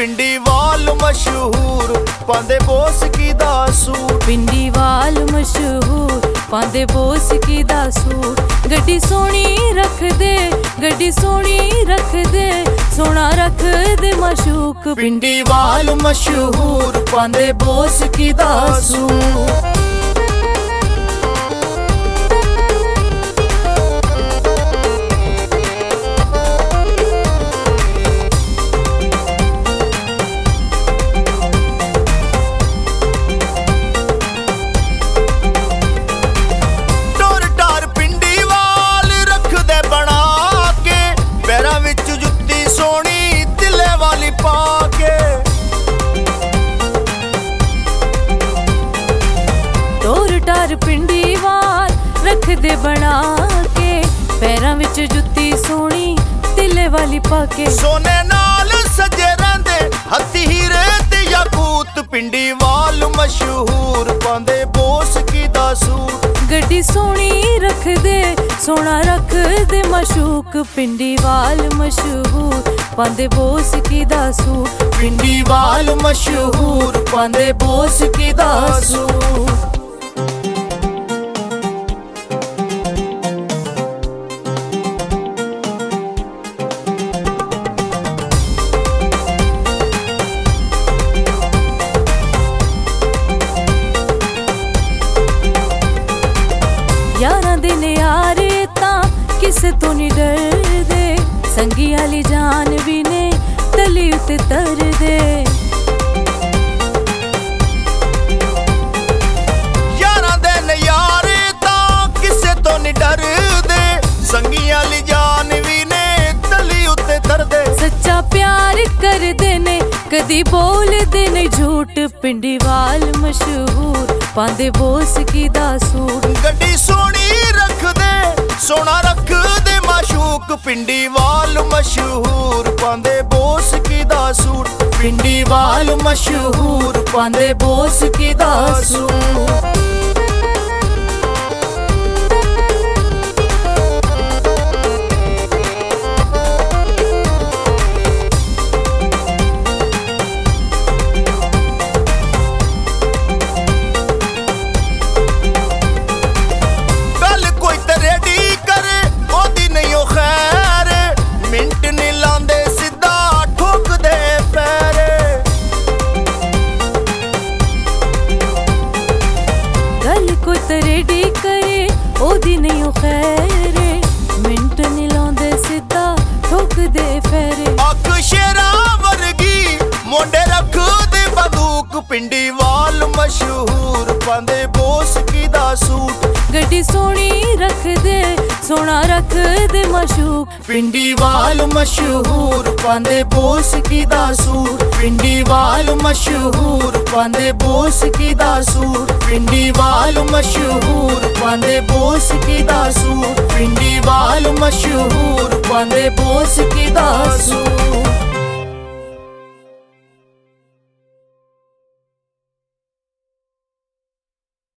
ਪਿੰਡੀ ਵਾਲ ਮਸ਼ਹੂਰ ਪਾਂਦੇ ਬੋਸਕੀ ਦਾ ਸੂਟ। ਪਿੰਡੀ ਵਾਲ ਮਸ਼ਹੂਰ ਪਾਂਦੇ ਬੋਸਕੀ ਦਾ ਸੂਟ। ਗੱਡੀ ਸੋਹਣੀ ਰੱਖਦੇ, ਗੱਡੀ ਸੋਹਣੀ ਰੱਖਦੇ, ਸੋਹਣਾ ਰੱਖਦੇ ਮਾਸ਼ੂਕ। ਪਿੰਡੀ ਵਾਲ ਮਸ਼ਹੂਰ ਪਾਂਦੇ ਬੋਸਕੀ ਦਾ ਸੂਟ। ਪਿੰਡੀ ਵਾਲ ਰੱਖਦੇ ਬਣਾ ਕੇ, ਪੈਰਾਂ ਵਿੱਚ ਜੁੱਤੀ ਸੋਹਣੀ ਤਿੱਲੇ ਵਾਲੀ ਪਾ ਕੇ। ਸੋਨੇ ਨਾਲ ਸਜੇ ਰਹਿੰਦੇ ਹੱਥੀ ਹੀਰੇ ਤੇ ਯਾਕੂਤ। ਪਿੰਡੀ ਵਾਲ ਮਸ਼ਹੂਰ ਪਾਂਦੇ ਬੋਸਕੀ ਦਾ ਸੂਟ। ਗੱਡੀ ਸੋਹਣੀ ਰੱਖਦੇ, ਸੋਹਣਾ ਰੱਖਦੇ ਮਾਸ਼ੂਕ। ਪਿੰਡੀ ਵਾਲ ਮਸ਼ਹੂਰ ਪਾਂਦੇ ਬੋਸਕੀ ਦਾ ਸੂਟ। ਪਿੰਡੀ ਵਾਲ ਮਸ਼ਹੂਰ ਪਾਂਦੇ ਬੋਸਕੀ ਦਾ ਸੂਟ। यारां दे नियारे तां किसे तो नहीं डरदे, संगी आली जान भी ने तली उते तरदे। यारां दे नियारे तां किसे तो नहीं डरदे, संगी आली जान भी ने तली उते तरदे। सच्चा प्यार करदे ने कदी बोलदे नहीं झूठ। पिंडी वाल मशहूर पांदे बोसकी दा सूट। गड्डी सोहनी रखदे, सोहना रखदे माशूक। पिंडी वाल मशहूर पांदे बोसकी दा सूट। पिंडी वाल मशहूर पांदे बोसकी दा सूट। रेडी करे ओदी नहीं ओ खैरे, मिंट नहीं लांदे सीधा ठोक दे फेरे। अख शेरा वर्गी मोंडे रख दे बंदूक। पिंडी वाल मशहूर पांदे बोसकी दा सूट। गड्डी सोहनी रखदे, सोहना रखदे माशूक। पिंडी वाल मशहूर पांदे बोसकी दा सूट। पिंडी वाल मशहूर पांदे बोसकी दा सूट। पिंडी वाल मशहूर पांदे बोसकी दा सूट। पिंडी वाल मशहूर पांदे बोसकी दा सूट।